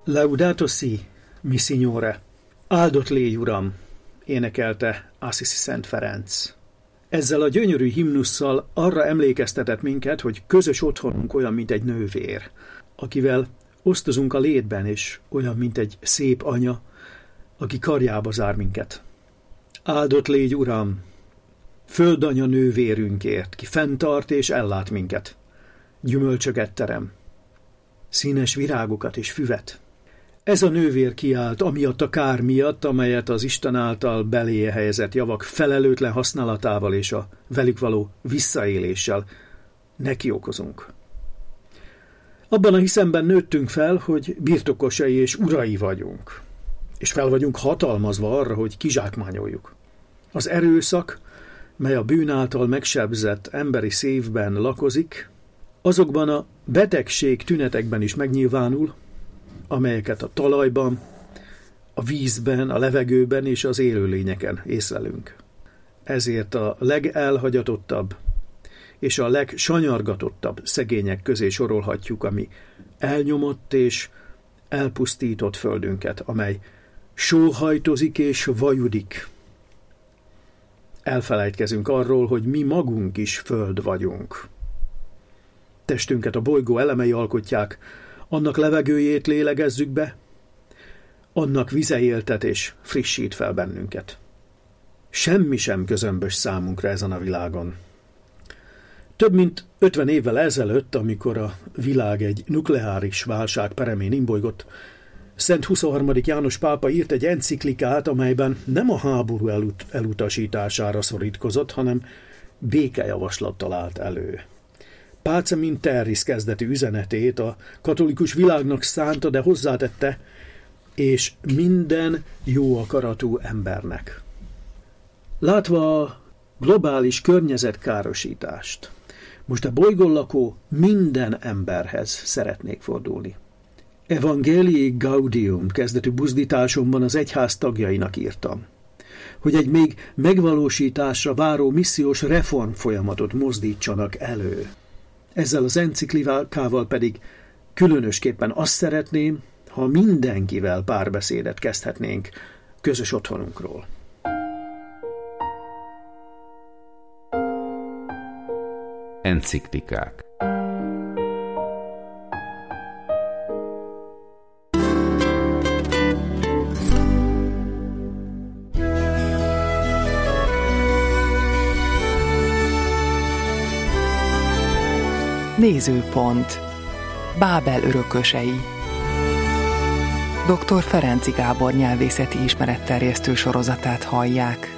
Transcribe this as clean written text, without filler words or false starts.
Laudato si, mi signore, áldott légy, uram, énekelte Assisi Szent Ferenc. Ezzel a gyönyörű himnusszal arra emlékeztetett minket, hogy közös otthonunk olyan, mint egy nővér, akivel osztozunk a létben, és olyan, mint egy szép anya, aki karjába zár minket. Áldott légy, uram, földanya nővérünkért, ki fenntart és ellát minket. Gyümölcsöket terem, színes virágokat és füvet. Ez a nővér kiállt amiatt a kár miatt, amelyet az Isten által beléje helyezett javak felelőtlen használatával és a velük való visszaéléssel neki okozunk. Abban a hiszemben nőttünk fel, hogy birtokosai és urai vagyunk, és fel vagyunk hatalmazva arra, hogy kizsákmányoljuk. Az erőszak, mely a bűn által megsebzett emberi szívben lakozik, azokban a betegség tünetekben is megnyilvánul, amelyeket a talajban, a vízben, a levegőben és az élőlényeken észlelünk. Ezért a legelhagyatottabb és a legsanyargatottabb szegények közé sorolhatjuk a mi elnyomott és elpusztított földünket, amely sóhajtozik és vajudik. Elfelejtkezünk arról, hogy mi magunk is föld vagyunk. Testünket a bolygó elemei alkotják, annak levegőjét lélegezzük be, annak vize éltet és frissít fel bennünket. Semmi sem közömbös számunkra ezen a világon. Több mint 50 évvel ezelőtt, amikor a világ egy nukleáris válság peremén imbolygott, Szent 23. János pápa írt egy enciklikát, amelyben nem a háború elutasítására szorítkozott, hanem békejavaslattal állt elő. Pacem in terris kezdetű üzenetét a katolikus világnak szánta, de hozzátette, és minden jó akaratú embernek. Látva a globális környezetkárosítást, most a bolygón lakó minden emberhez szeretnék fordulni. Evangelii Gaudium kezdetű buzdításomban az egyház tagjainak írtam, hogy egy még megvalósításra váró missziós reform folyamatot mozdítsanak elő. Ezzel az enciklikával pedig különösképpen azt szeretném, ha mindenkivel párbeszédet kezdhetnénk közös otthonunkról. Enciklikák. Nézőpont. Bábel örökösei. Dr. Ferenczy Gábor nyelvészeti ismeretterjesztő sorozatát hallják.